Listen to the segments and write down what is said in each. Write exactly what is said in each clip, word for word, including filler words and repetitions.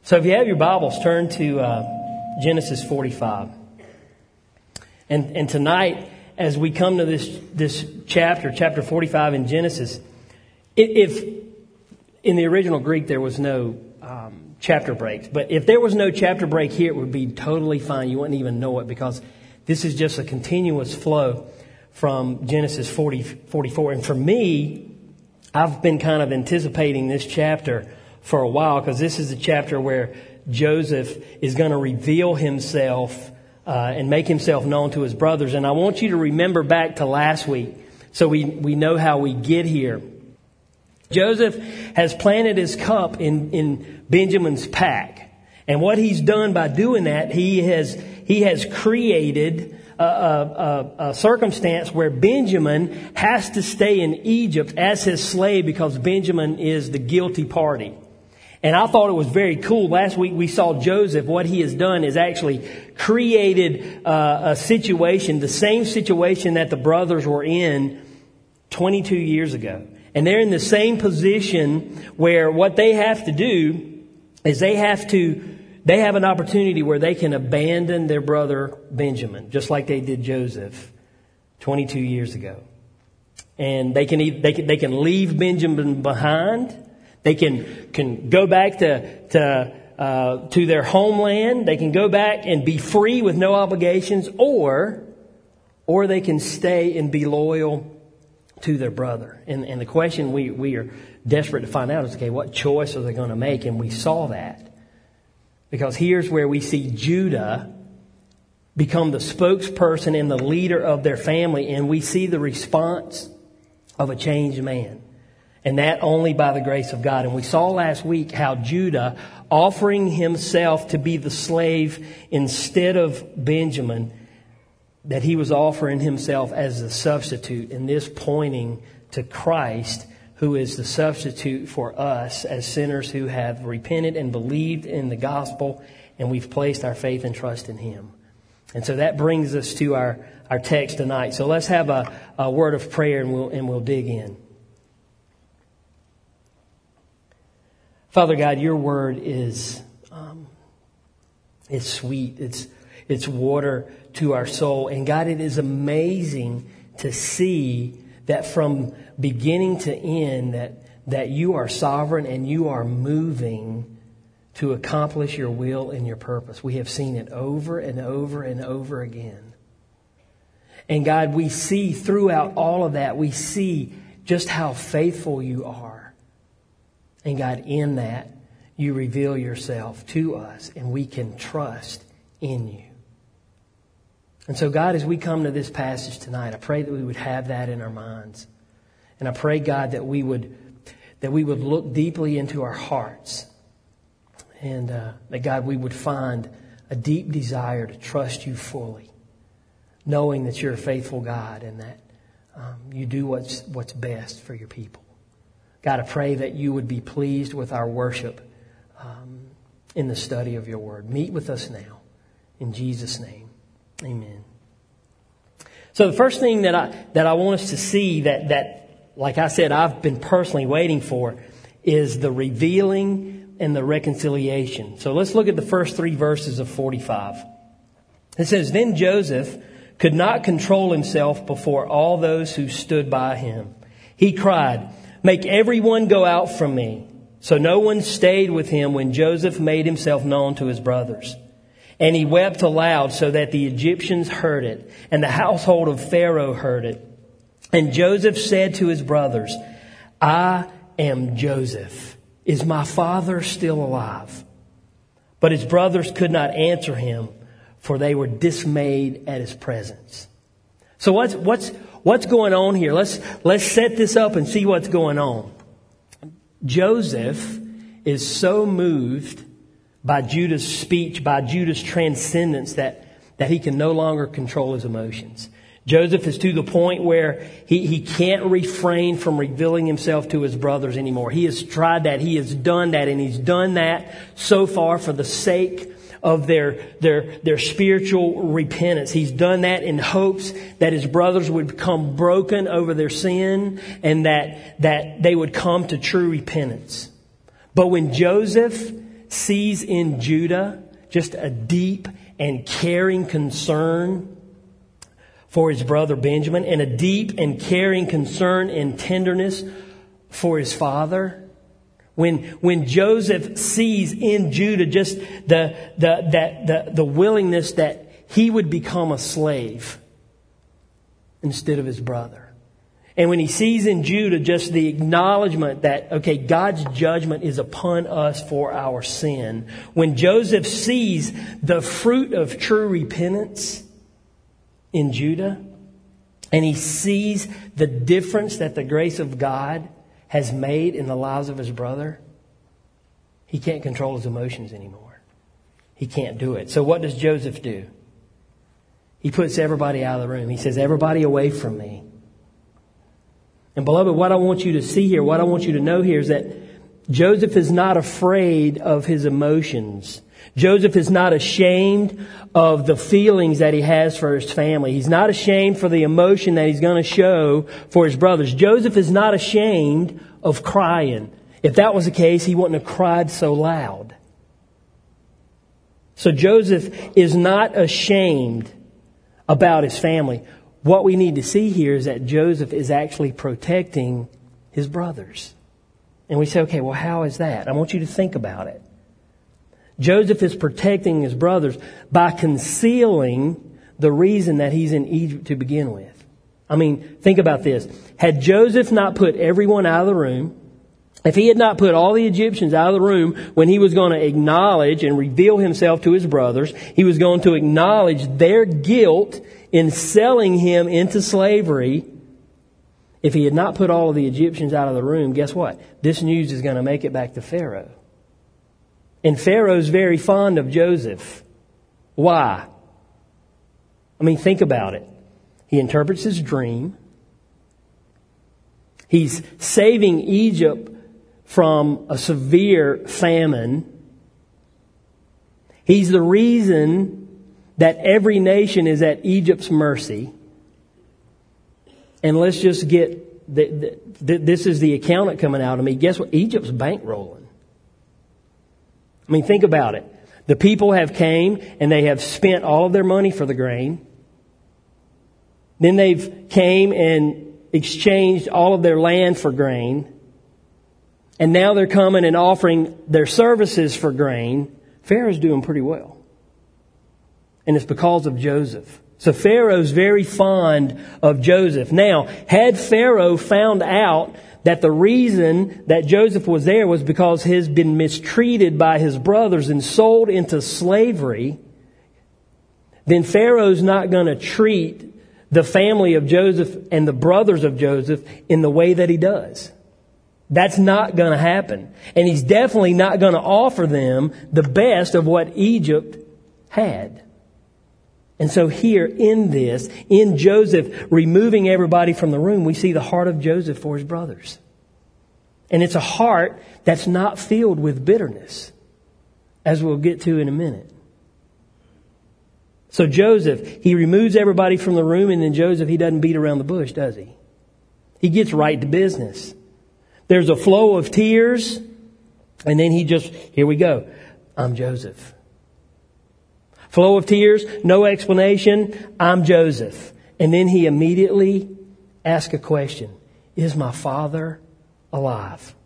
So if you have your Bibles, turn to uh, Genesis forty-five. And and tonight, as we come to this this chapter, chapter forty-five in Genesis, if in the original Greek there was no um, chapter breaks, but if there was no chapter break here, it would be totally fine. You wouldn't even know it because this is just a continuous flow from Genesis forty, forty-four. And for me, I've been kind of anticipating this chapter for a while because this is the chapter where Joseph is going to reveal himself uh, and make himself known to his brothers. And I want you to remember back to last week so we, we know how we get here. Joseph has planted his cup in, in Benjamin's pack. And what he's done by doing that, he has he has created a, a, a circumstance where Benjamin has to stay in Egypt as his slave because Benjamin is the guilty party. And I thought it was very cool. Last week we saw Joseph. What he has done is actually created uh, a situation, the same situation that the brothers were in twenty-two years ago. And they're in the same position where what they have to do is they have to, they have an opportunity where they can abandon their brother Benjamin, just like they did Joseph twenty-two years ago. And they can, they can, they can leave Benjamin behind. They can, can go back to, to, uh, to their homeland. They can go back and be free with no obligations, or, or they can stay and be loyal to their brother. And, and the question we, we are desperate to find out is, okay, what choice are they going to make? And we saw that. Because here's where we see Judah become the spokesperson and the leader of their family. And we see the response of a changed man. And that only by the grace of God. And we saw last week how Judah, offering himself to be the slave instead of Benjamin, that he was offering himself as a substitute. And this pointing to Christ, who is the substitute for us as sinners who have repented and believed in the gospel, and we've placed our faith and trust in Him. And so that brings us to our, our text tonight. So let's have a, a word of prayer and we'll, and we'll dig in. Father God, your word is um, it's sweet. It's it's water to our soul. And God, it is amazing to see that from beginning to end that, that you are sovereign and you are moving to accomplish your will and your purpose. We have seen it over and over and over again. And God, we see throughout all of that, we see just how faithful you are. And God, in that, you reveal yourself to us and we can trust in you. And so, God, as we come to this passage tonight, I pray that we would have that in our minds. And I pray, God, that we would that we would look deeply into our hearts. And uh, that, God, we would find a deep desire to trust you fully, knowing that you're a faithful God and that um, you do what's what's best for your people. God, I pray that you would be pleased with our worship um, in the study of your word. Meet with us now. In Jesus' name, amen. So the first thing that I that I want us to see that, that, like I said, I've been personally waiting for is the revealing and the reconciliation. So let's look at the first three verses of forty-five. It says, "Then Joseph could not control himself before all those who stood by him. He cried, 'Make everyone go out from me.' So no one stayed with him when Joseph made himself known to his brothers. And he wept aloud so that the Egyptians heard it, and the household of Pharaoh heard it. And Joseph said to his brothers, 'I am Joseph. Is my father still alive?' But his brothers could not answer him, for they were dismayed at his presence." So what's what's what's going on here? Let's let's set this up and see what's going on. Joseph is so moved by Judah's speech, by Judah's transcendence, that, that he can no longer control his emotions. Joseph is to the point where he, he can't refrain from revealing himself to his brothers anymore. He has tried that. He has done that. And he's done that so far for the sake of their, their, their spiritual repentance. He's done that in hopes that his brothers would become broken over their sin and that, that they would come to true repentance. But when Joseph sees in Judah just a deep and caring concern for his brother Benjamin, and a deep and caring concern and tenderness for his father. When when Joseph sees in Judah just the the that the, the willingness that he would become a slave instead of his brother. And when he sees in Judah just the acknowledgement that, okay, God's judgment is upon us for our sin. When Joseph sees the fruit of true repentance in Judah, and he sees the difference that the grace of God has made in the lives of his brother, he can't control his emotions anymore. He can't do it. So what does Joseph do? He puts everybody out of the room. He says, everybody away from me. And beloved, what I want you to see here, what I want you to know here is that Joseph is not afraid of his emotions. Joseph is not ashamed of the feelings that he has for his family. He's not ashamed for the emotion that he's going to show for his brothers. Joseph is not ashamed of crying. If that was the case, he wouldn't have cried so loud. So Joseph is not ashamed about his family. What we need to see here is that Joseph is actually protecting his brothers. And we say, okay, well, how is that? I want you to think about it. Joseph is protecting his brothers by concealing the reason that he's in Egypt to begin with. I mean, think about this. Had Joseph not put everyone out of the room, if he had not put all the Egyptians out of the room when he was going to acknowledge and reveal himself to his brothers, he was going to acknowledge their guilt in selling him into slavery. If he had not put all of the Egyptians out of the room, guess what? This news is going to make it back to Pharaoh. And Pharaoh's very fond of Joseph. Why? I mean, think about it. He interprets his dream. He's saving Egypt from a severe famine. He's the reason that every nation is at Egypt's mercy. And let's just get, the, the, this is the accountant coming out of me. Guess what? Egypt's bankrolling. I mean, think about it. The people have came and they have spent all of their money for the grain. Then they've came and exchanged all of their land for grain. And now they're coming and offering their services for grain. Pharaoh's doing pretty well. And it's because of Joseph. So Pharaoh's very fond of Joseph. Now, had Pharaoh found out that the reason that Joseph was there was because he's been mistreated by his brothers and sold into slavery, then Pharaoh's not going to treat the family of Joseph and the brothers of Joseph in the way that he does. That's not going to happen. And he's definitely not going to offer them the best of what Egypt had. And so here in this, in Joseph removing everybody from the room, we see the heart of Joseph for his brothers. And it's a heart that's not filled with bitterness, as we'll get to in a minute. So Joseph, he removes everybody from the room, and then Joseph, he doesn't beat around the bush, does he? He gets right to business. There's a flow of tears, and then he just, here we go. I'm Joseph. Flow of tears, no explanation. I'm Joseph. And then he immediately asks a question. Is my father alive?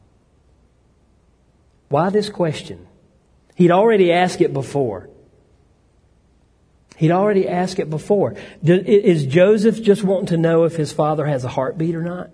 Why this question? He'd already asked it before. He'd already asked it before. Is Joseph just wanting to know if his father has a heartbeat or not?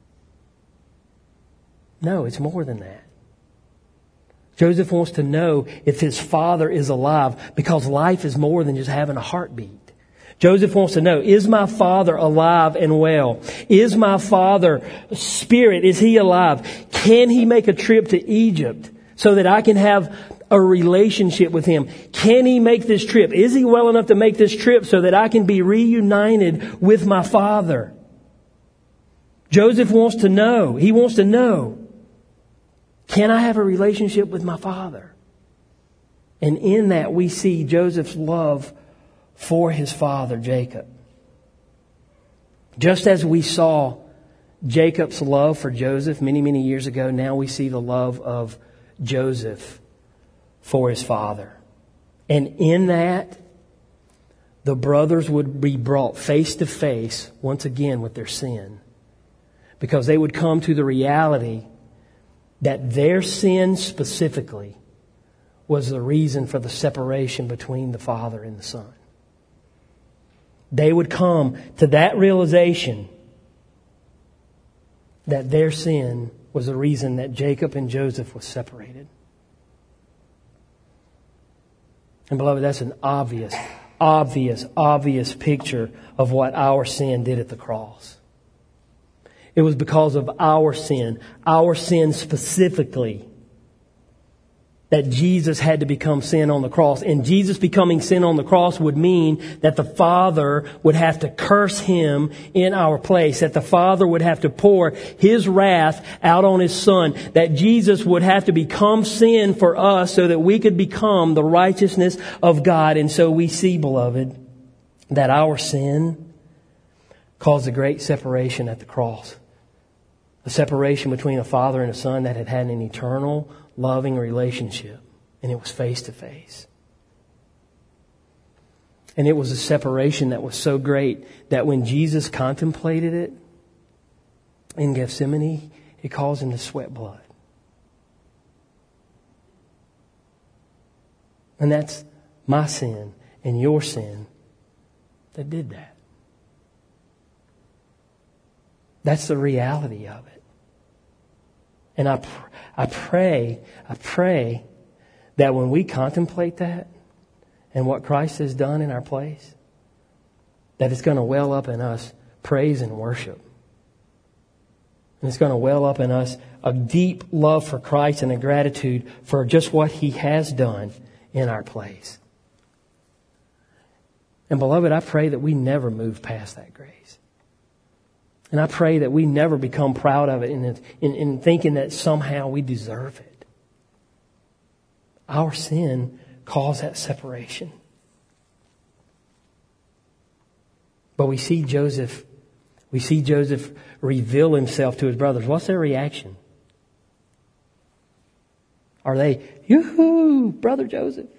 No, it's more than that. Joseph wants to know if his father is alive, because life is more than just having a heartbeat. Joseph wants to know, is my father alive and well? Is my father spirit, is he alive? Can he make a trip to Egypt so that I can have a relationship with him? Can he make this trip? Is he well enough to make this trip so that I can be reunited with my father? Joseph wants to know. He wants to know. Can I have a relationship with my father? And in that we see Joseph's love for his father, Jacob. Just as we saw Jacob's love for Joseph many, many years ago, now we see the love of Joseph for his father. And in that, the brothers would be brought face to face once again with their sin. Because they would come to the reality that their sin specifically was the reason for the separation between the Father and the Son. They would come to that realization that their sin was the reason that Jacob and Joseph was separated. And beloved, that's an obvious, obvious, obvious picture of what our sin did at the cross. It was because of our sin, our sin specifically, that Jesus had to become sin on the cross. And Jesus becoming sin on the cross would mean that the Father would have to curse Him in our place, that the Father would have to pour His wrath out on His Son, that Jesus would have to become sin for us so that we could become the righteousness of God. And so we see, beloved, that our sin caused a great separation at the cross. A separation between a father and a son that had had an eternal, loving relationship. And it was face to face. And it was a separation that was so great that when Jesus contemplated it in Gethsemane, it caused him to sweat blood. And that's my sin and your sin that did that. That's the reality of it. And I, pr- I pray, I pray that when we contemplate that and what Christ has done in our place, that it's going to well up in us praise and worship. And it's going to well up in us a deep love for Christ and a gratitude for just what He has done in our place. And beloved, I pray that we never move past that grace. And I pray that we never become proud of it in, in, in thinking that somehow we deserve it. Our sin caused that separation. But we see Joseph, we see Joseph reveal himself to his brothers. What's their reaction? Are they, yoo-hoo, brother Joseph?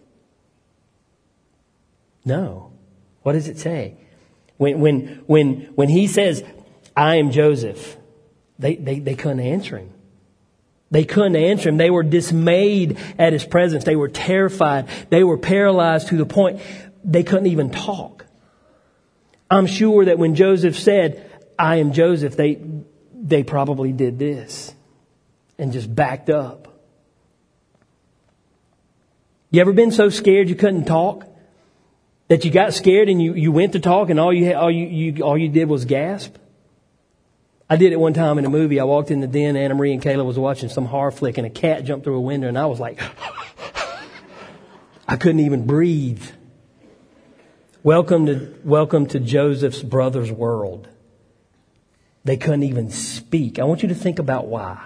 No. What does it say? When, when, when, when he says, I am Joseph, they, they, they couldn't answer him. They couldn't answer him. They were dismayed at his presence. They were terrified. They were paralyzed to the point they couldn't even talk. I'm sure that when Joseph said, I am Joseph, they, they probably did this and just backed up. You ever been so scared you couldn't talk? That you got scared and you, you went to talk and all you, had, all you, you, all you did was gasp? I did it one time in a movie. I walked in the den, Anna Marie and Kayla was watching some horror flick, and a cat jumped through a window, and I was like, I couldn't even breathe. Welcome to, welcome to Joseph's brother's world. They couldn't even speak. I want you to think about why.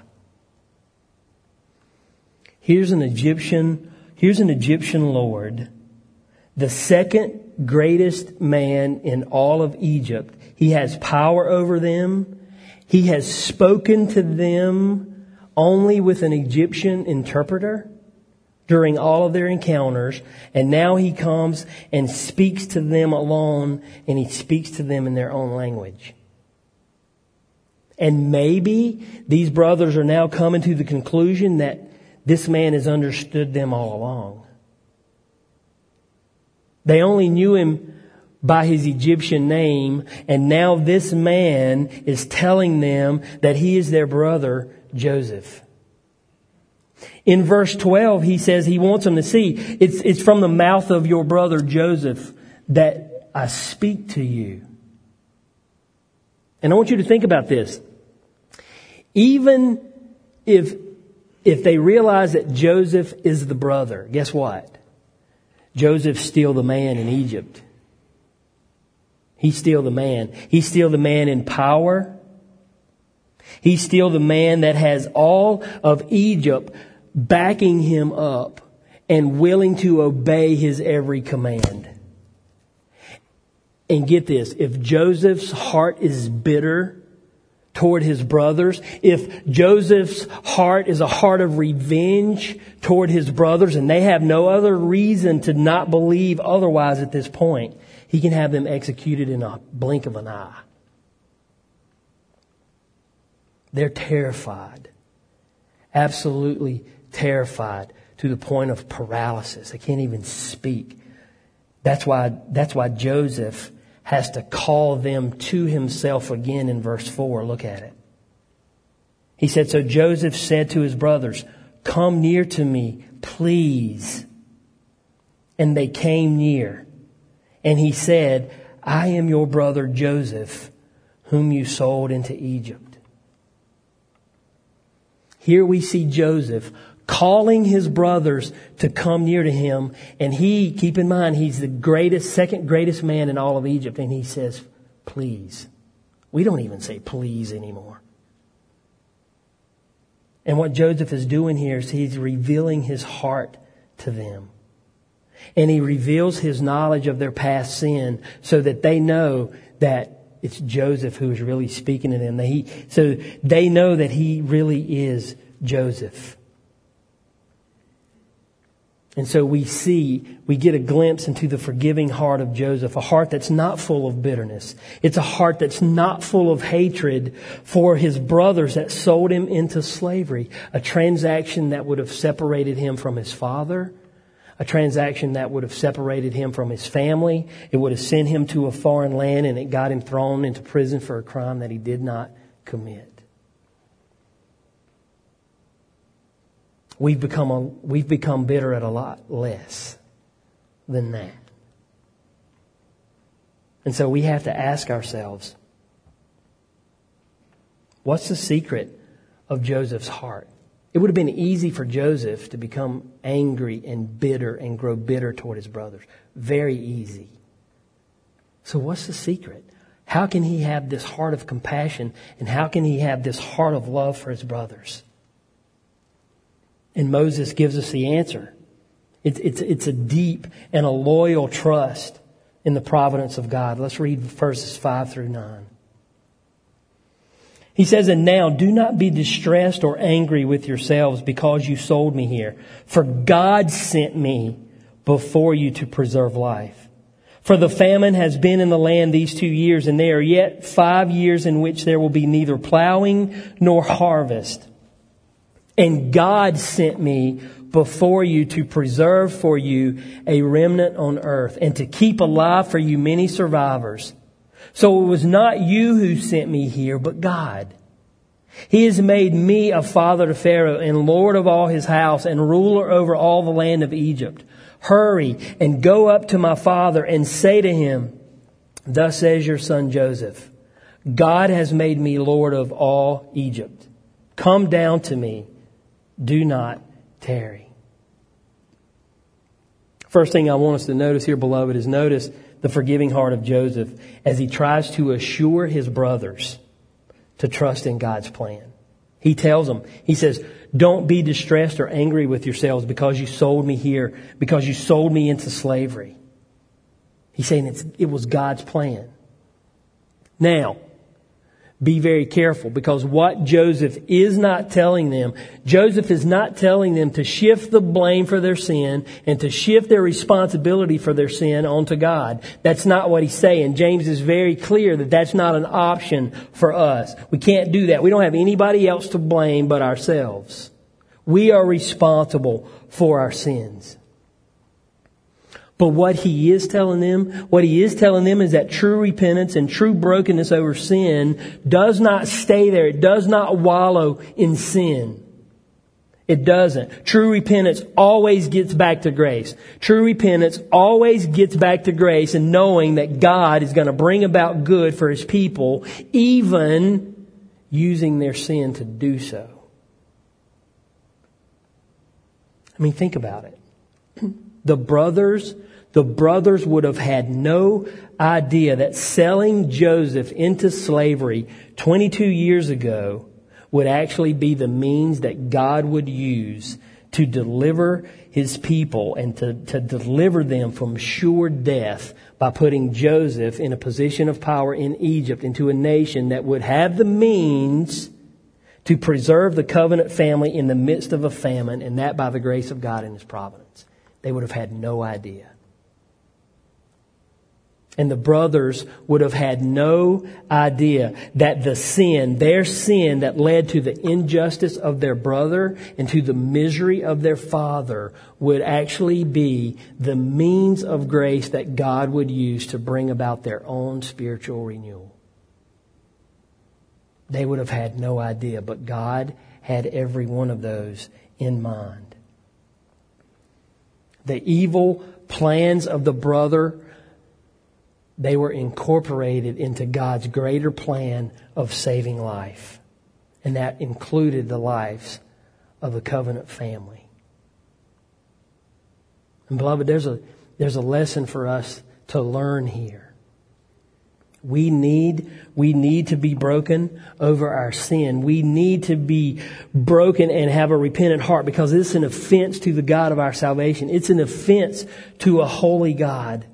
Here's an Egyptian, here's an Egyptian lord, the second greatest man in all of Egypt. He has power over them. He has spoken to them only with an Egyptian interpreter during all of their encounters. And now he comes and speaks to them alone, and he speaks to them in their own language. And maybe these brothers are now coming to the conclusion that this man has understood them all along. They only knew him by his Egyptian name, and now this man is telling them that he is their brother, Joseph. In verse twelve, he says he wants them to see, it's, it's from the mouth of your brother Joseph that I speak to you. And I want you to think about this. Even if, if they realize that Joseph is the brother, guess what? Joseph's still the man in Egypt. He's still the man. He's still the man in power. He's still the man that has all of Egypt backing him up and willing to obey his every command. And get this, if Joseph's heart is bitter toward his brothers, if Joseph's heart is a heart of revenge toward his brothers and they have no other reason to not believe otherwise at this point, he can have them executed in a blink of an eye. They're terrified. Absolutely terrified to the point of paralysis. They can't even speak. That's why, that's why Joseph has to call them to himself again in verse four. Look at it. He said, so Joseph said to his brothers, come near to me, please. And they came near. And he said, I am your brother Joseph, whom you sold into Egypt. Here we see Joseph calling his brothers to come near to him. And he, keep in mind, he's the greatest, second greatest man in all of Egypt. And he says, please. We don't even say please anymore. And what Joseph is doing here is he's revealing his heart to them. And he reveals his knowledge of their past sin so that they know that it's Joseph who is really speaking to them. He, so they know that he really is Joseph. And so we see, we get a glimpse into the forgiving heart of Joseph, a heart that's not full of bitterness. It's a heart that's not full of hatred for his brothers that sold him into slavery, a transaction that would have separated him from his father, a transaction that would have separated him from his family. It would have sent him to a foreign land, and it got him thrown into prison for a crime that he did not commit. We've become a, we've become bitter at a lot less than that. And so we have to ask ourselves, what's the secret of Joseph's heart? It would have been easy for Joseph to become angry and bitter and grow bitter toward his brothers. Very easy. So what's the secret? How can he have this heart of compassion, and how can he have this heart of love for his brothers? And Moses gives us the answer. It's, it's, it's a deep and a loyal trust in the providence of God. Let's read verses five through nine. He says, and now do not be distressed or angry with yourselves because you sold me here. For God sent me before you to preserve life. For the famine has been in the land these two years, and there are yet five years in which there will be neither plowing nor harvest. And God sent me before you to preserve for you a remnant on earth and to keep alive for you many survivors. So it was not you who sent me here, but God. He has made me a father to Pharaoh and Lord of all his house and ruler over all the land of Egypt. Hurry and go up to my father and say to him, thus says your son Joseph, God has made me Lord of all Egypt. Come down to me. Do not tarry. First thing I want us to notice here, beloved, is notice the forgiving heart of Joseph as he tries to assure his brothers to trust in God's plan. He tells them, he says, don't be distressed or angry with yourselves because you sold me here, because you sold me into slavery. He's saying it's, it was God's plan. Now, be very careful, because what Joseph is not telling them, Joseph is not telling them to shift the blame for their sin and to shift their responsibility for their sin onto God. That's not what he's saying. James is very clear that that's not an option for us. We can't do that. We don't have anybody else to blame but ourselves. We are responsible for our sins. But what he is telling them, what he is telling them is that true repentance and true brokenness over sin does not stay there. It does not wallow in sin. It doesn't. True repentance always gets back to grace. True repentance always gets back to grace and knowing that God is going to bring about good for his people, even using their sin to do so. I mean, think about it. The brothers, the brothers would have had no idea that selling Joseph into slavery twenty-two years ago would actually be the means that God would use to deliver his people and to, to deliver them from sure death by putting Joseph in a position of power in Egypt into a nation that would have the means to preserve the covenant family in the midst of a famine, and that by the grace of God and His providence. They would have had no idea. And the brothers would have had no idea that the sin, their sin that led to the injustice of their brother and to the misery of their father would actually be the means of grace that God would use to bring about their own spiritual renewal. They would have had no idea, but God had every one of those in mind. The evil plans of the brother, they were incorporated into God's greater plan of saving life. And that included the lives of the covenant family. And beloved, there's a, there's a lesson for us to learn here. We need, we need to be broken over our sin. We need to be broken and have a repentant heart, because it's an offense to the God of our salvation. It's an offense to a holy God.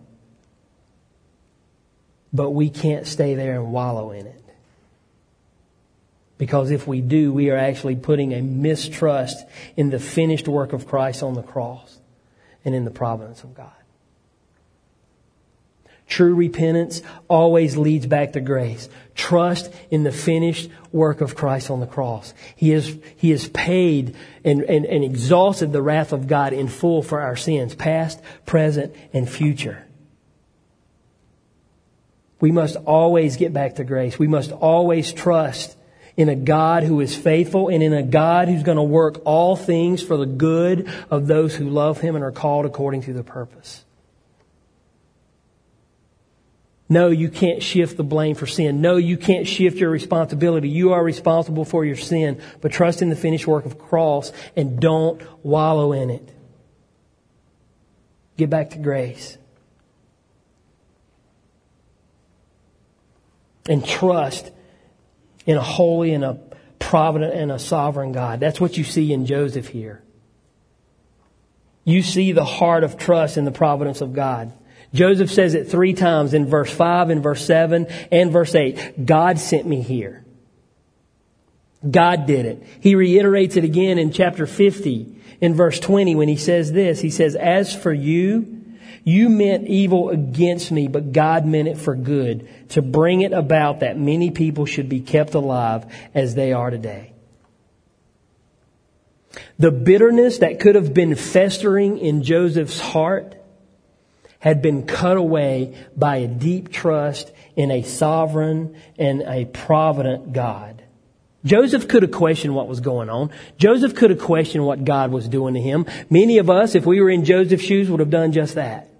But we can't stay there and wallow in it. Because if we do, we are actually putting a mistrust in the finished work of Christ on the cross and in the providence of God. True repentance always leads back to grace. Trust in the finished work of Christ on the cross. He has, he has paid and, and, and exhausted the wrath of God in full for our sins, past, present, and future. We must always get back to grace. We must always trust in a God who is faithful and in a God who's going to work all things for the good of those who love Him and are called according to the purpose. No, you can't shift the blame for sin. No, you can't shift your responsibility. You are responsible for your sin, but trust in the finished work of the cross and don't wallow in it. Get back to grace. And trust in a holy and a provident and a sovereign God. That's what you see in Joseph here. You see the heart of trust in the providence of God. Joseph says it three times in verse five, in verse seven, and verse eight. God sent me here. God did it. He reiterates it again in chapter fifty, in verse twenty, when he says this. He says, "As for you, you meant evil against me, but God meant it for good, to bring it about that many people should be kept alive as they are today." The bitterness that could have been festering in Joseph's heart had been cut away by a deep trust in a sovereign and a provident God. Joseph could have questioned what was going on. Joseph could have questioned what God was doing to him. Many of us, if we were in Joseph's shoes, would have done just that.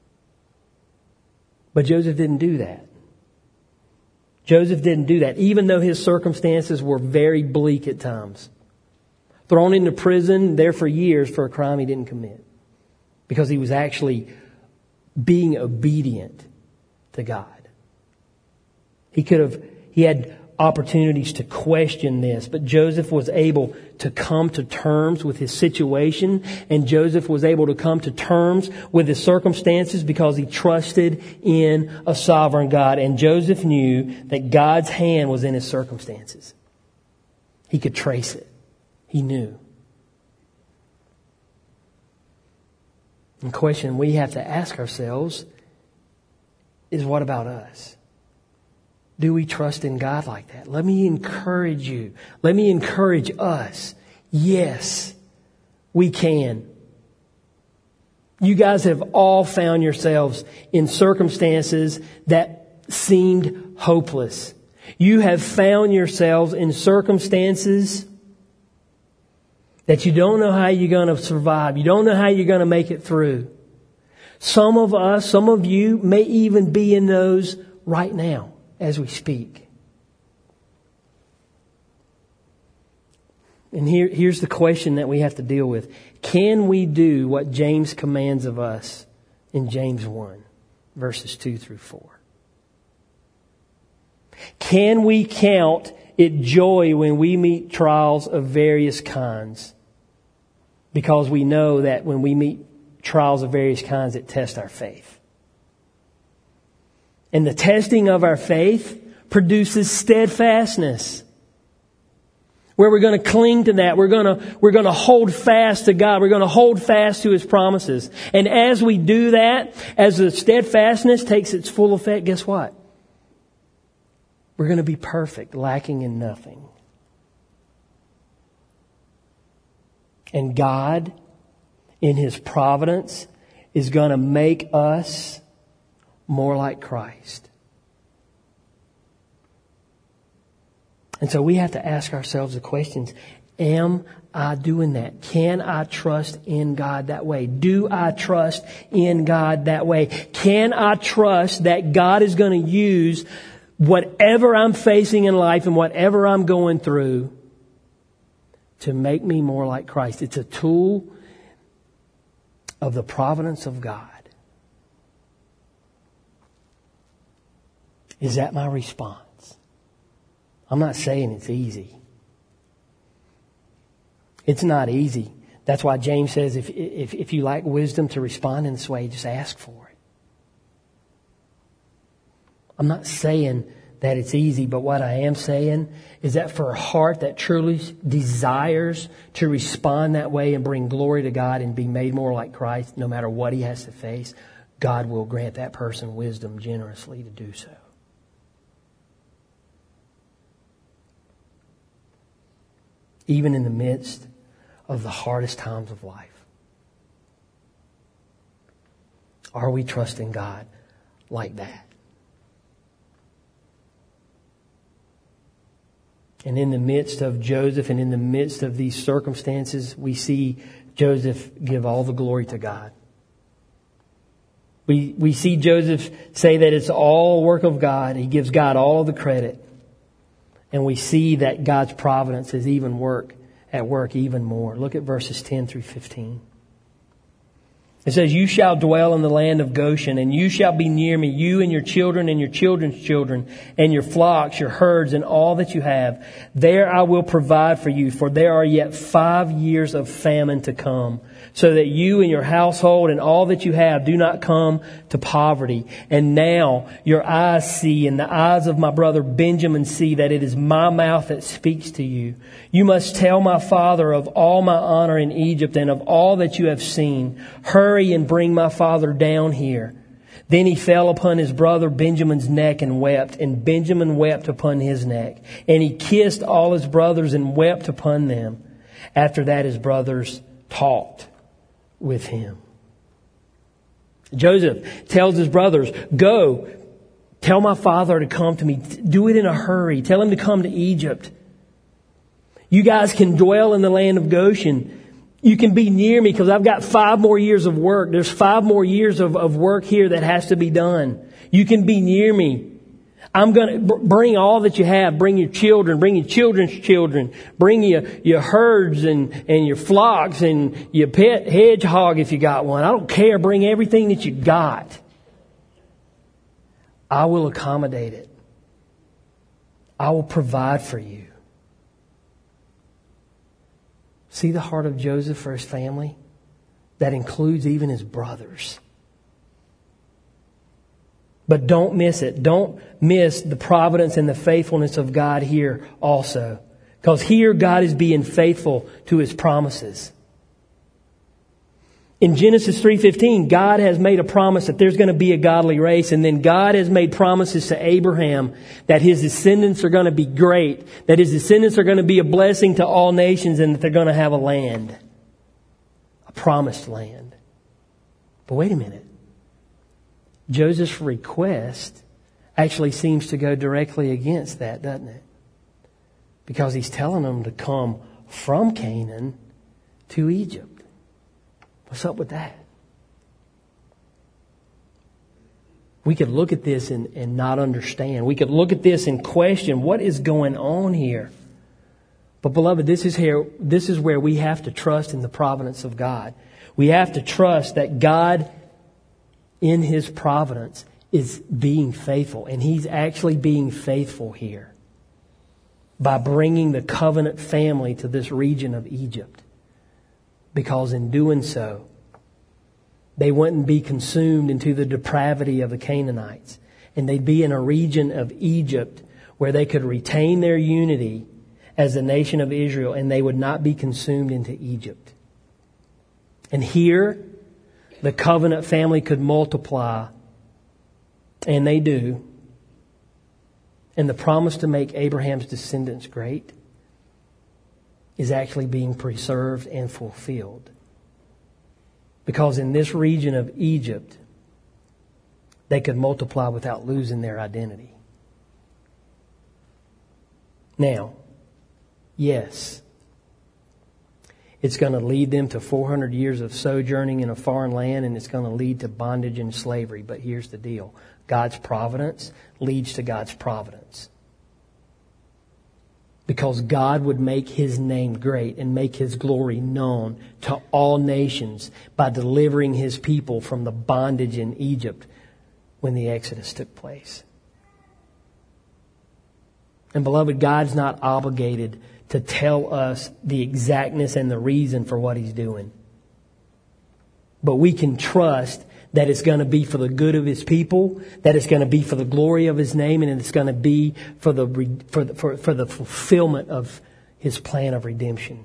But Joseph didn't do that. Joseph didn't do that, even though his circumstances were very bleak at times. Thrown into prison there for years for a crime he didn't commit, because he was actually being obedient to God. He could have, he had opportunities to question this, but Joseph was able to come to terms with his situation, and Joseph was able to come to terms with his circumstances because he trusted in a sovereign God. And Joseph knew that God's hand was in his circumstances. He could trace it. He knew. The question we have to ask ourselves is, what about us? Do we trust in God like that? Let me encourage you. Let me encourage us. Yes, we can. You guys have all found yourselves in circumstances that seemed hopeless. You have found yourselves in circumstances that you don't know how you're going to survive. You don't know how you're going to make it through. Some of us, some of you may even be in those right now as we speak. And here, here's the question that we have to deal with. Can we do what James commands of us in James one, verses two through four? Can we count it joy when we meet trials of various kinds? because we know that when we meet trials of various kinds, it tests our faith. And the testing of our faith produces steadfastness, where we're going to cling to that. We're going to, we're going to hold fast to God. We're going to hold fast to His promises. And as we do that, as the steadfastness takes its full effect, guess what? We're going to be perfect, lacking in nothing. And God, in His providence, is going to make us more like Christ. And so we have to ask ourselves the questions, am I doing that? Can I trust in God that way? Do I trust in God that way? Can I trust that God is going to use whatever I'm facing in life and whatever I'm going through to make me more like Christ? It's a tool of the providence of God. Is that my response? I'm not saying it's easy. It's not easy. That's why James says if, if, if you lack wisdom to respond in this way, just ask for it. I'm not saying that it's easy, but what I am saying is that for a heart that truly desires to respond that way and bring glory to God and be made more like Christ, no matter what he has to face, God will grant that person wisdom generously to do so. Even in the midst of the hardest times of life. Are we trusting God like that? And in the midst of Joseph and in the midst of these circumstances, we see Joseph give all the glory to God. We, we see Joseph say that it's all work of God. He gives God all the credit. And we see that God's providence is even work at work even more. Look at verses ten through fifteen. It says, "You shall dwell in the land of Goshen, and you shall be near me, you and your children and your children's children, and your flocks, your herds, and all that you have. There I will provide for you, for there are yet five years of famine to come, so that you and your household and all that you have do not come to poverty. And now your eyes see, and the eyes of my brother Benjamin see, that it is my mouth that speaks to you. You must tell my father of all my honor in Egypt and of all that you have seen. Hurry and bring my father down here." Then he fell upon his brother Benjamin's neck and wept, and Benjamin wept upon his neck. And he kissed all his brothers and wept upon them. After that his brothers talked with him. Joseph tells his brothers, "Go, tell my father to come to me. Do it in a hurry. Tell him to come to Egypt. You guys can dwell in the land of Goshen. You can be near me because I've got five more years of work. There's five more years of, of work here that has to be done. You can be near me. I'm going to bring all that you have. Bring your children. Bring your children's children. Bring your, your herds and, and your flocks and your pet hedgehog if you got one. I don't care. Bring everything that you got. I will accommodate it. I will provide for you." See the heart of Joseph for his family? That includes even his brothers. But don't miss it. Don't miss the providence and the faithfulness of God here also. Because here God is being faithful to His promises. In Genesis three fifteen, God has made a promise that there's going to be a godly race. And then God has made promises to Abraham that his descendants are going to be great. That his descendants are going to be a blessing to all nations and that they're going to have a land. A promised land. But wait a minute. Joseph's request actually seems to go directly against that, doesn't it? Because he's telling them to come from Canaan to Egypt. What's up with that? We could look at this and, and not understand. We could look at this and question what is going on here. But beloved, this is here, this is where we have to trust in the providence of God. We have to trust that God, in His providence, is being faithful. And He's actually being faithful here by bringing the covenant family to this region of Egypt. because in doing so, they wouldn't be consumed into the depravity of the Canaanites. And they'd be in a region of Egypt where they could retain their unity as the nation of Israel, and they would not be consumed into Egypt. And here, the covenant family could multiply, and they do. And the promise to make Abraham's descendants great is actually being preserved and fulfilled. Because in this region of Egypt, they could multiply without losing their identity. Now, yes, it's going to lead them to four hundred years of sojourning in a foreign land, and it's going to lead to bondage and slavery. But here's the deal. God's providence leads to God's providence. Because God would make His name great and make His glory known to all nations by delivering His people from the bondage in Egypt when the Exodus took place. And beloved, God's not obligated to tell us the exactness and the reason for what He's doing. But we can trust that it's going to be for the good of His people, that it's going to be for the glory of His name, and it's going to be for the for the, for, for the fulfillment of His plan of redemption.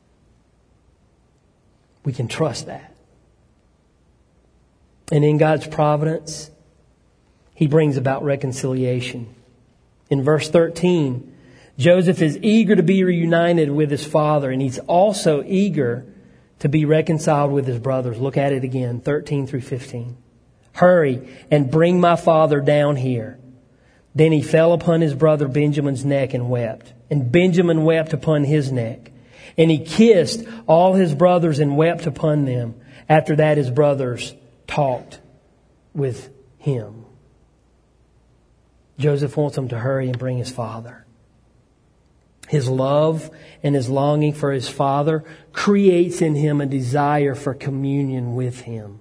We can trust that. And in God's providence, He brings about reconciliation. In verse thirteen, Joseph is eager to be reunited with his father, and he's also eager to be reconciled with his brothers. Look at it again, thirteen through fifteen. Hurry and bring my father down here. Then he fell upon his brother Benjamin's neck and wept. And Benjamin wept upon his neck. And he kissed all his brothers and wept upon them. After that, his brothers talked with him. Joseph wants him to hurry and bring his father. His love and his longing for his father creates in him a desire for communion with him.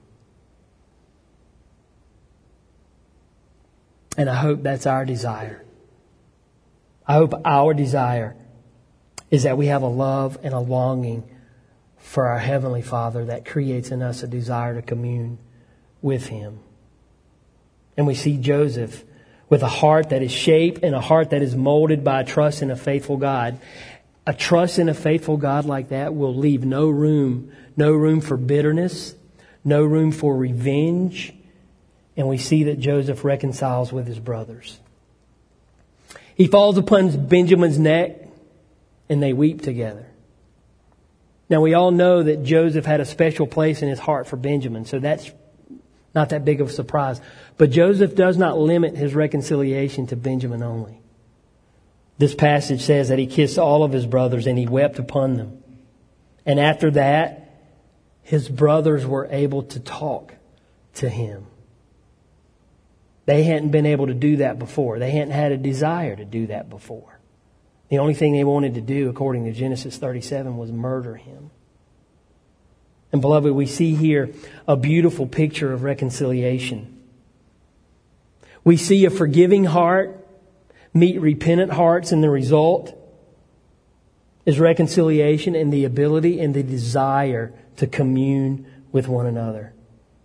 And I hope that's our desire. I hope our desire is that we have a love and a longing for our Heavenly Father that creates in us a desire to commune with Him. And we see Joseph with a heart that is shaped and a heart that is molded by a trust in a faithful God. A trust in a faithful God like that will leave no room, no room for bitterness, no room for revenge. And we see that Joseph reconciles with his brothers. He falls upon Benjamin's neck and they weep together. Now we all know that Joseph had a special place in his heart for Benjamin, so that's not that big of a surprise. But Joseph does not limit his reconciliation to Benjamin only. This passage says that he kissed all of his brothers and he wept upon them. And after that, his brothers were able to talk to him. They hadn't been able to do that before. They hadn't had a desire to do that before. The only thing they wanted to do, according to Genesis thirty-seven, was murder him. And beloved, we see here a beautiful picture of reconciliation. We see a forgiving heart meet repentant hearts, and the result is reconciliation and the ability and the desire to commune with one another.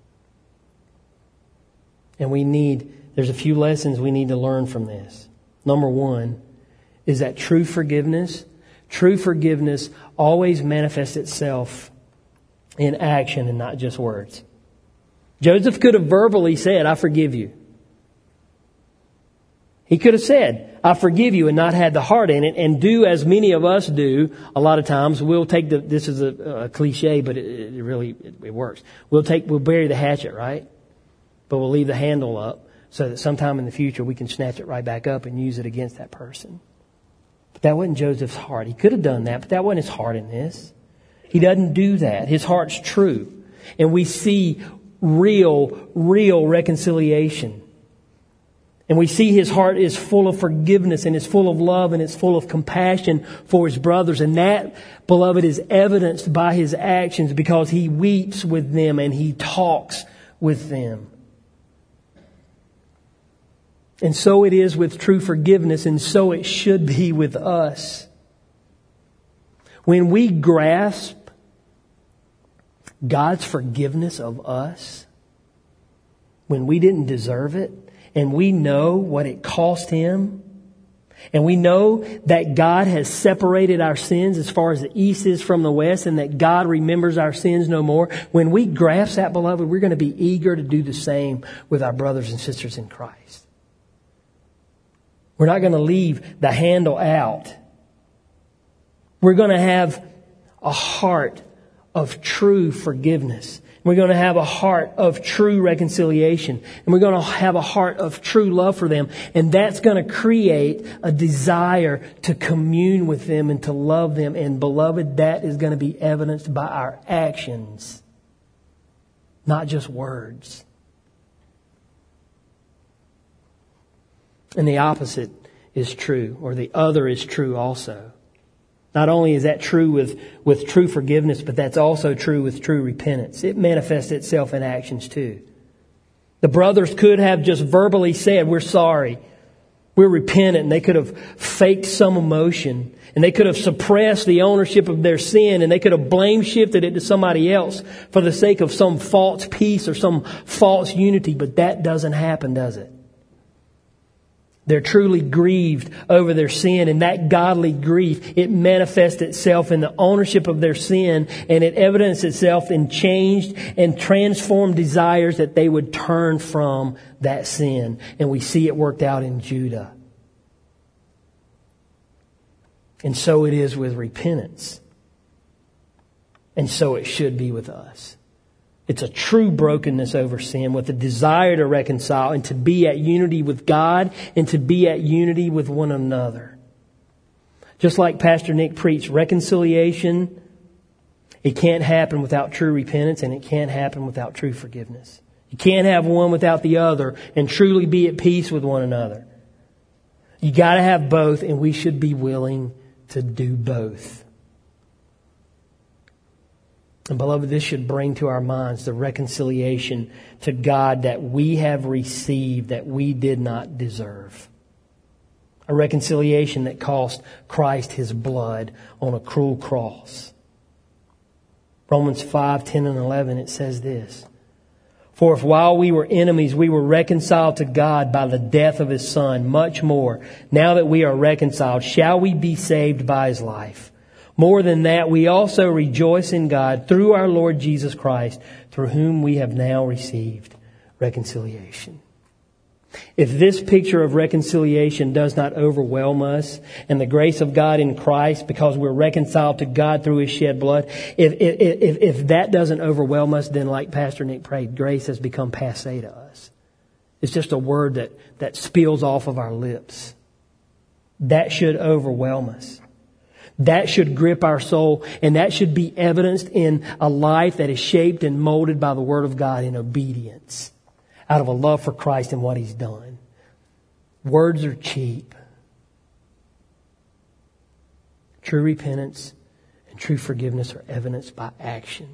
And we need, there's a few lessons we need to learn from this. Number one is that true forgiveness, true forgiveness always manifests itself in action and not just words. Joseph could have verbally said, I forgive you. He could have said, I forgive you, and not had the heart in it, and do as many of us do a lot of times. We'll take the, this is a, a cliche, but it, it really, it, it works. We'll take, we'll bury the hatchet, right? But we'll leave the handle up so that sometime in the future we can snatch it right back up and use it against that person. But that wasn't Joseph's heart. He could have done that, but that wasn't his heart in this. He doesn't do that. His heart's true. And we see real, real reconciliation. And we see his heart is full of forgiveness and is full of love and is full of compassion for his brothers. And that, beloved, is evidenced by his actions because he weeps with them and he talks with them. And so it is with true forgiveness, and so it should be with us. When we grasp God's forgiveness of us when we didn't deserve it, and we know what it cost Him, and we know that God has separated our sins as far as the east is from the west, and that God remembers our sins no more. When we grasp that, beloved, we're going to be eager to do the same with our brothers and sisters in Christ. We're not going to leave the handle out. We're going to have a heart of true forgiveness. We're going to have a heart of true reconciliation. And we're going to have a heart of true love for them. And that's going to create a desire to commune with them and to love them. And beloved, that is going to be evidenced by our actions, not just words. And the opposite is true, or the other is true also. Not only is that true with, with true forgiveness, but that's also true with true repentance. It manifests itself in actions too. The brothers could have just verbally said, we're sorry, we're repentant. And they could have faked some emotion. And they could have suppressed the ownership of their sin. And they could have blame shifted it to somebody else for the sake of some false peace or some false unity. But that doesn't happen, does it? They're truly grieved over their sin, and that godly grief, it manifests itself in the ownership of their sin, and it evidences itself in changed and transformed desires that they would turn from that sin. And we see it worked out in Judah. And so it is with repentance. And so it should be with us. It's a true brokenness over sin with a desire to reconcile and to be at unity with God and to be at unity with one another. Just like Pastor Nick preached, reconciliation, it can't happen without true repentance, and it can't happen without true forgiveness. You can't have one without the other and truly be at peace with one another. You got to have both, and we should be willing to do both. And beloved, this should bring to our minds the reconciliation to God that we have received that we did not deserve. A reconciliation that cost Christ His blood on a cruel cross. Romans five, ten and eleven, it says this. For if while we were enemies, we were reconciled to God by the death of His Son, much more, now that we are reconciled, shall we be saved by His life. More than that, we also rejoice in God through our Lord Jesus Christ, through whom we have now received reconciliation. If this picture of reconciliation does not overwhelm us and the grace of God in Christ because we're reconciled to God through His shed blood, if, if, if, if that doesn't overwhelm us, then like Pastor Nick prayed, grace has become passé to us. It's just a word that, that spills off of our lips. That should overwhelm us. That should grip our soul, and that should be evidenced in a life that is shaped and molded by the Word of God in obedience, out of a love for Christ and what He's done. Words are cheap. True repentance and true forgiveness are evidenced by action.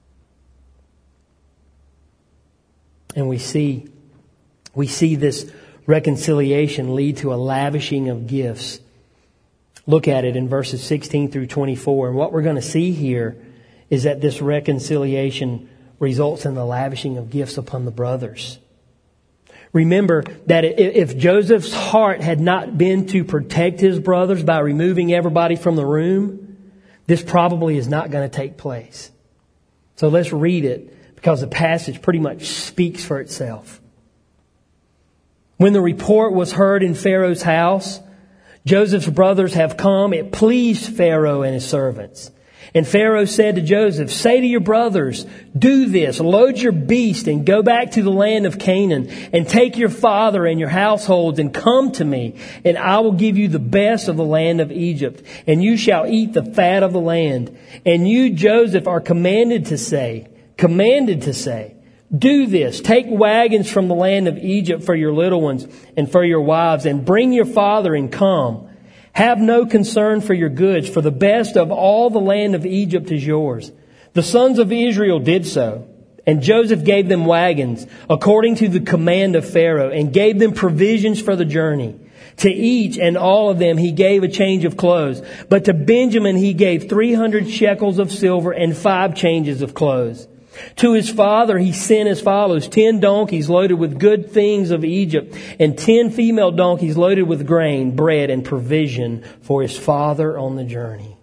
And we see, we see this reconciliation lead to a lavishing of gifts. Look at it in verses sixteen through twenty-four. And what we're going to see here is that this reconciliation results in the lavishing of gifts upon the brothers. Remember that if Joseph's heart had not been to protect his brothers by removing everybody from the room, this probably is not going to take place. So let's read it because the passage pretty much speaks for itself. When the report was heard in Pharaoh's house, Joseph's brothers have come. It pleased Pharaoh and his servants. And Pharaoh said to Joseph, say to your brothers, do this, load your beast and go back to the land of Canaan and take your father and your households and come to me, and I will give you the best of the land of Egypt, and you shall eat the fat of the land. And you, Joseph, are commanded to say, commanded to say, do this, take wagons from the land of Egypt for your little ones and for your wives, and bring your father and come. Have no concern for your goods, for the best of all the land of Egypt is yours. The sons of Israel did so, and Joseph gave them wagons according to the command of Pharaoh, and gave them provisions for the journey. To each and all of them he gave a change of clothes, but to Benjamin he gave three hundred shekels of silver and five changes of clothes. To his father he sent as follows: ten donkeys loaded with good things of Egypt, and ten female donkeys loaded with grain, bread, and provision for his father on the journey.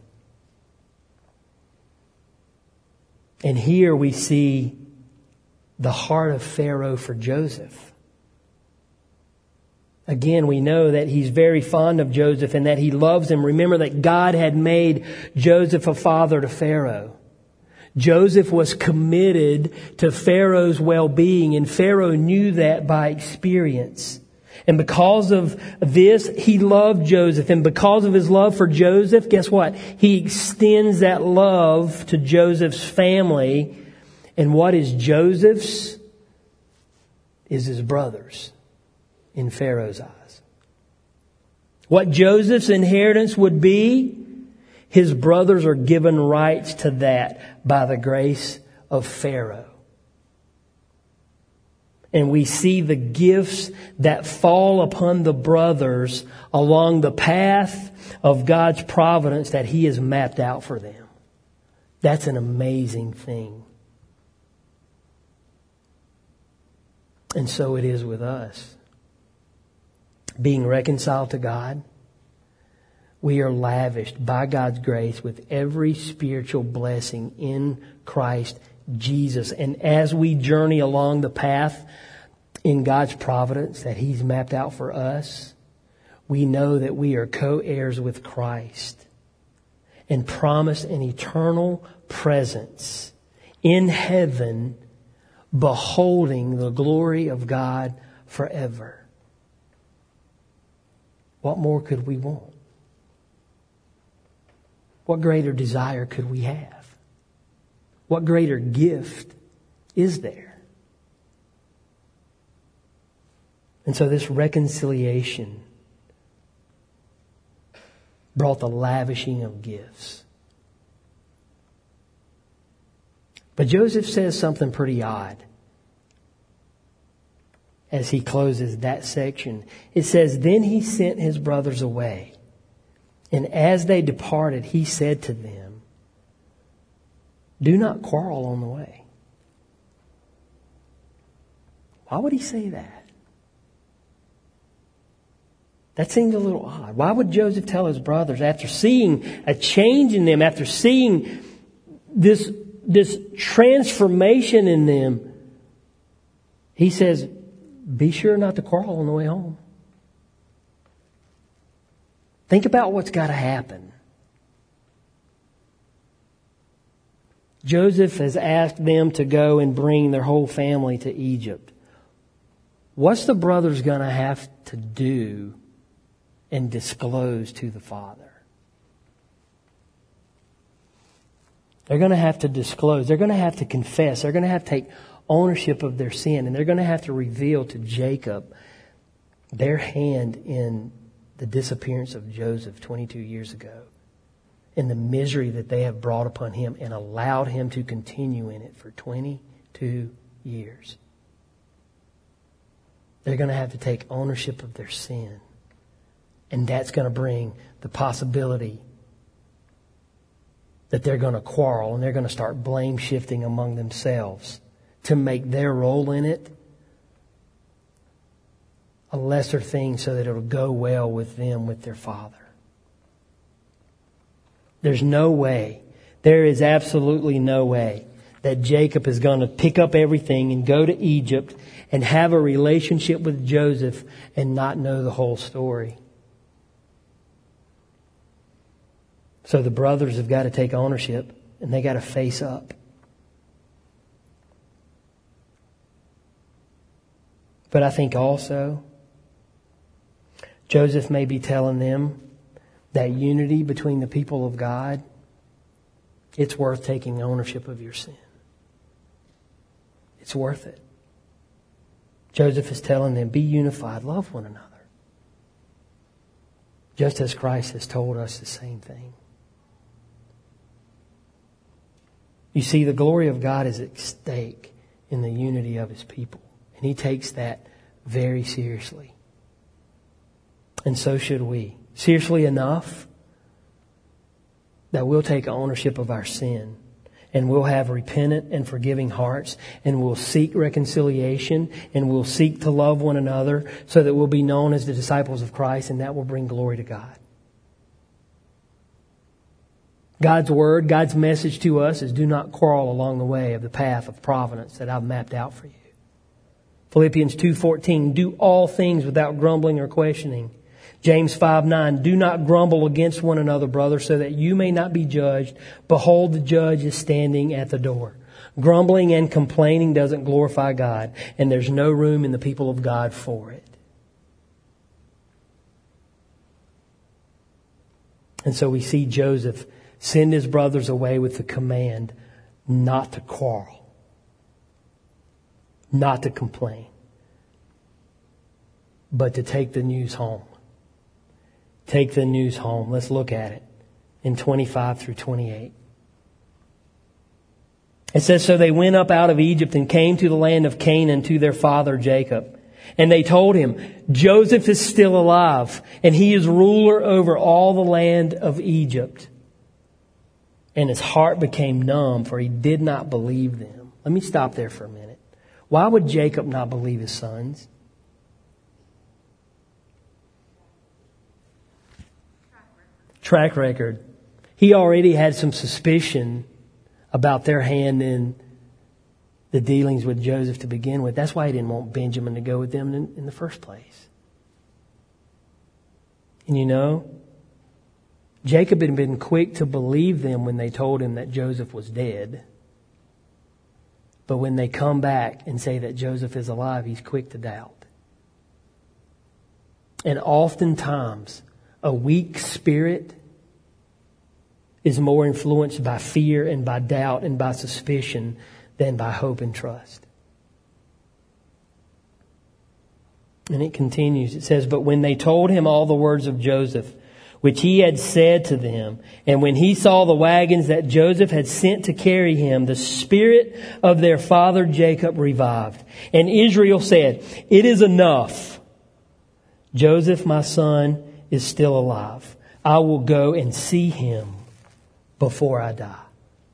And here we see the heart of Pharaoh for Joseph. Again, we know that he's very fond of Joseph and that he loves him. Remember that God had made Joseph a father to Pharaoh. Joseph was committed to Pharaoh's well-being, and Pharaoh knew that by experience. And because of this, he loved Joseph. And because of his love for Joseph, guess what? He extends that love to Joseph's family. And what is Joseph's is his brothers in Pharaoh's eyes. What Joseph's inheritance would be, his brothers are given rights to that by the grace of Pharaoh. And we see the gifts that fall upon the brothers along the path of God's providence that He has mapped out for them. That's an amazing thing. And so it is with us. Being reconciled to God, we are lavished by God's grace with every spiritual blessing in Christ Jesus. And as we journey along the path in God's providence that He's mapped out for us, we know that we are co-heirs with Christ and promised an eternal presence in heaven, beholding the glory of God forever. What more could we want? What greater desire could we have? What greater gift is there? And so this reconciliation brought the lavishing of gifts. But Joseph says something pretty odd as he closes that section. It says, "Then he sent his brothers away. And as they departed, he said to them, 'Do not quarrel on the way.'" Why would he say that? That seemed a little odd. Why would Joseph tell his brothers, after seeing a change in them, after seeing this, this transformation in them, he says, be sure not to quarrel on the way home. Think about what's got to happen. Joseph has asked them to go and bring their whole family to Egypt. What's the brothers going to have to do and disclose to the father? They're going to have to disclose. They're going to have to confess. They're going to have to take ownership of their sin. And they're going to have to reveal to Jacob their hand in the disappearance of Joseph twenty-two years ago, and the misery that they have brought upon him and allowed him to continue in it for twenty-two years. They're going to have to take ownership of their sin. And that's going to bring the possibility that they're going to quarrel and they're going to start blame shifting among themselves to make their role in it a lesser thing so that it'll go well with them, with their father. There's no way, there is absolutely no way that Jacob is going to pick up everything and go to Egypt and have a relationship with Joseph and not know the whole story. So the brothers have got to take ownership and they got to face up. But I think also Joseph may be telling them that unity between the people of God, it's worth taking ownership of your sin. It's worth it. Joseph is telling them, be unified, love one another. Just as Christ has told us the same thing. You see, the glory of God is at stake in the unity of His people. And He takes that very seriously. And so should we. Seriously enough that we'll take ownership of our sin and we'll have repentant and forgiving hearts, and we'll seek reconciliation, and we'll seek to love one another so that we'll be known as the disciples of Christ, and that will bring glory to God. God's word, God's message to us is do not quarrel along the way of the path of providence that I've mapped out for you. Philippians two fourteen, do all things without grumbling or questioning. James five nine, do not grumble against one another, brothers, so that you may not be judged. Behold, the judge is standing at the door. Grumbling and complaining doesn't glorify God, and there's no room in the people of God for it. And so we see Joseph send his brothers away with the command not to quarrel, not to complain, but to take the news home. Take the news home. Let's look at it in twenty-five through twenty-eight. It says, so they went up out of Egypt and came to the land of Canaan to their father Jacob. And they told him, Joseph is still alive, and he is ruler over all the land of Egypt. And his heart became numb, for he did not believe them. Let me stop there for a minute. Why would Jacob not believe his sons? Track record. He already had some suspicion about their hand in the dealings with Joseph to begin with. That's why he didn't want Benjamin to go with them in, in the first place. And you know, Jacob had been quick to believe them when they told him that Joseph was dead. But when they come back and say that Joseph is alive, he's quick to doubt. And oftentimes, a weak spirit is more influenced by fear and by doubt and by suspicion than by hope and trust. And it continues. It says, but when they told him all the words of Joseph, which he had said to them, and when he saw the wagons that Joseph had sent to carry him, the spirit of their father Jacob revived. And Israel said, it is enough. Joseph, my son, is still alive. I will go and see him before I die.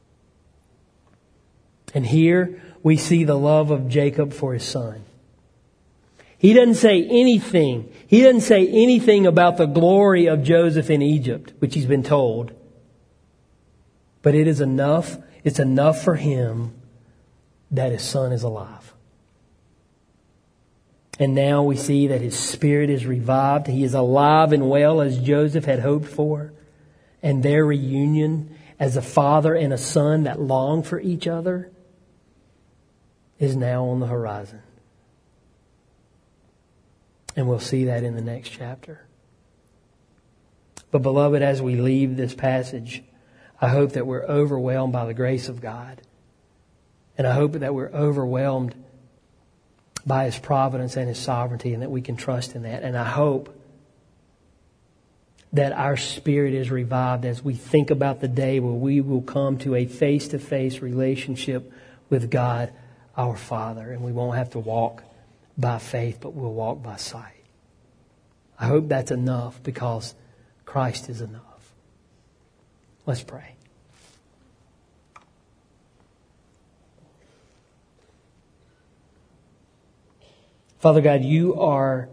And here we see the love of Jacob for his son. He doesn't say anything. He doesn't say anything about the glory of Joseph in Egypt, which he's been told. But it is enough. It's enough for him that his son is alive. And now we see that his spirit is revived. He is alive and well as Joseph had hoped for. And their reunion as a father and a son that long for each other is now on the horizon. And we'll see that in the next chapter. But beloved, as we leave this passage, I hope that we're overwhelmed by the grace of God. And I hope that we're overwhelmed by His providence and His sovereignty, and that we can trust in that. And I hope that our spirit is revived as we think about the day where we will come to a face-to-face relationship with God, our Father. And we won't have to walk by faith, but we'll walk by sight. I hope that's enough, because Christ is enough. Let's pray. Father God, you are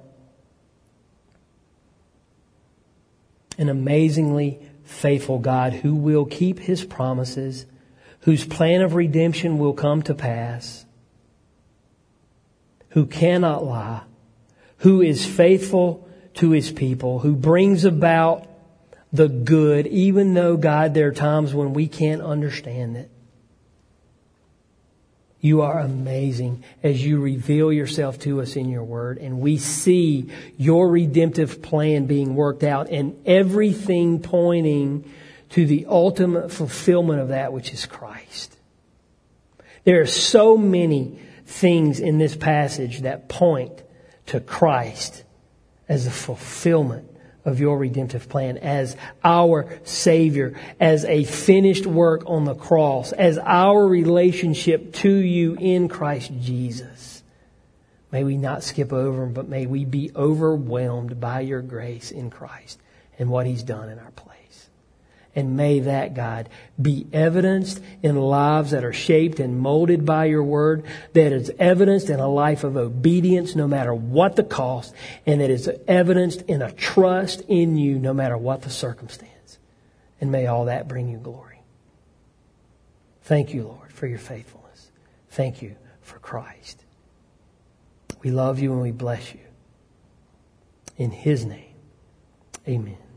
an amazingly faithful God who will keep His promises, whose plan of redemption will come to pass, who cannot lie, who is faithful to His people, who brings about the good, even though, God, there are times when we can't understand it. You are amazing as you reveal yourself to us in your word, and we see your redemptive plan being worked out and everything pointing to the ultimate fulfillment of that, which is Christ. There are so many things in this passage that point to Christ as the fulfillment of your redemptive plan, as our Savior, as a finished work on the cross, as our relationship to you in Christ Jesus. May we not skip over Him, but may we be overwhelmed by your grace in Christ and what He's done in our place. And may that, God, be evidenced in lives that are shaped and molded by your word, that is evidenced in a life of obedience no matter what the cost, and that is evidenced in a trust in you no matter what the circumstance. And may all that bring you glory. Thank you, Lord, for your faithfulness. Thank you for Christ. We love you and we bless you. In His name, amen.